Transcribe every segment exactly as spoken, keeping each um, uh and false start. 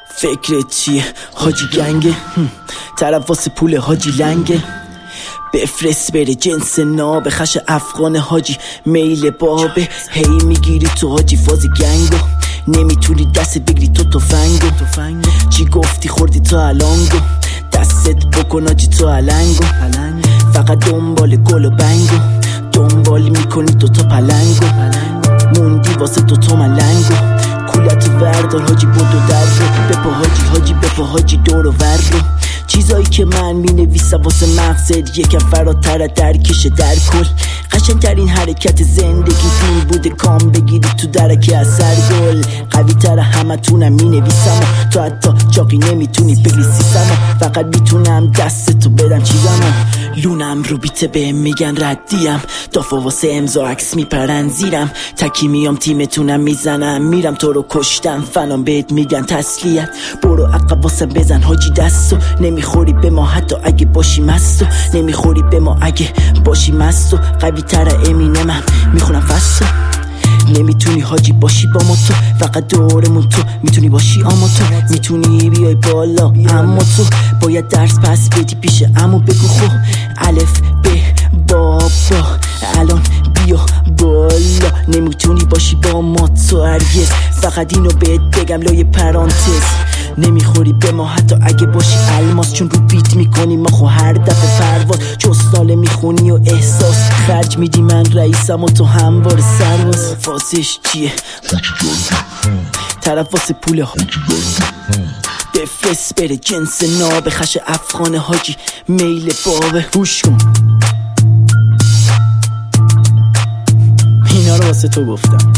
فکرت چیه حاجی گنگه؟ طرف واسه پول حاجی لنگه. بفرست بره جنس نابه خش افغان حاجی میل بابه. هی میگیری تو حاجی فاز گنگو، نمیتونی دست بگیری تو تفنگو. چی گفتی خوردی تو الانگو، دستت بکن حاجی تو علنگو. فقط دنبال گل و بنگو، دنبال میکنی دوتا پلنگو. موندی واسه دوتا ملنگو، کولتو وردار حاجی بودو در رو. بپا حاجی حاجی بپا حاجی دور و ور رو. چیزایی که من می نویسم واسه مغزت یکم فراتر درکشه در کل. قشنگترین حرکت زندگی این بوده کام بگیری تو درک اثر گل. قوی تر همه تونم می نویسم و تو حتی چاقی نمیتونی بگی سیسم و فقط میتونم دستتو بدم چیزم. لونم رو بیته به میگن ردیم، دافا واسه امضا عکس میپرن زیرم. تکی میام تیمتونم میزنم میرم تو رو کشتم فنام بهت میگن تسلیت. برو عقب واسه بزن حاجی دستو، نمیخوری به ما حتی اگه باشی مستو. نمیخوری به ما اگه باشی مستو. قوی تر امینمم میخونم فستو. نمیتونی حاجی باشی با ما تو، فقط دورمون تو میتونی باشی اما تو میتونی بیای بالا. اما تو باید درس پس بدی پیش امو بگو خو الف ب بابا الان بیا بالا. نمیتونی باشی با ما تو هرگز، فقط اینو بهت بگم لای پرانتز. نمیخوری به ما حتی اگه باشی الماس، چون رو بیت میکنی ما خو هر دفعه پرواز. جستاله میخونی و احساس خرج میدی، من رئیسم و تو هموار سرواز. فاسش چیه طرف واسه پول حاجی بفرست بره جنس نابه خش افغان حاجی میل بابه. گوش کن اینا رو واسه تو گفتم.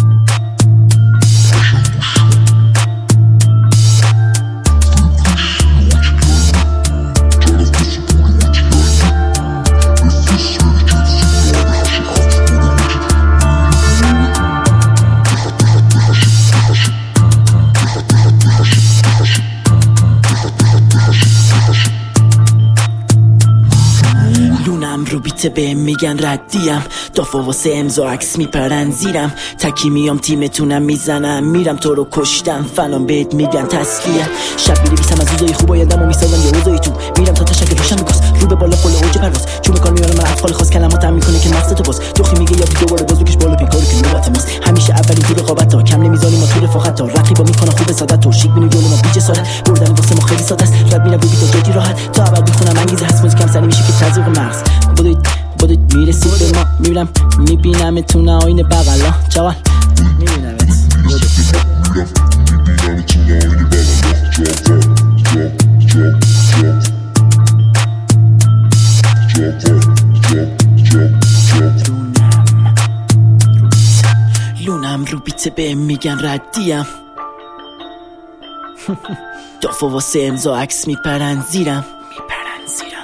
رو بیته به میگن ردیم، دافا واسه امضا عکس میپرن زیرم. تکی میام تیمتونم میزنم میرم تو رو کشتم فنام بهت میگن تسلیت. شب میریسم از روزای خوب آیندم و میسازم یه روزایی تو میرم تا تشکل روشن میگوز رو به بالا قل اوج پرواز. چون میکنم میارم من افعال خاص کلماتم میکنه که مغز تو باز. دوخی میگه یا دوباره باز بکش بالا پیکارو که نوبت ماست. همیشه اولین تو رقابت ها کم نمیذاری ما تو رفاقت ها. رقیبا میکنه خوب ساده تو شیک بینی جلو ما بیچ سادت. بردن واسه ما خیلی ساده است، رد میرم رو بیت جدی راحت تا اول میخونم انگیزه هست. موزیکم سری میشه که تزریق مغز. بدوید بدوید میرسید به ما میبینم میبینمتون آینه بغلا چاول میبینمت لونم رو بیته به میگن ردیم. دافا واسه امضا عکس میپرن زیرم میپرن زیرم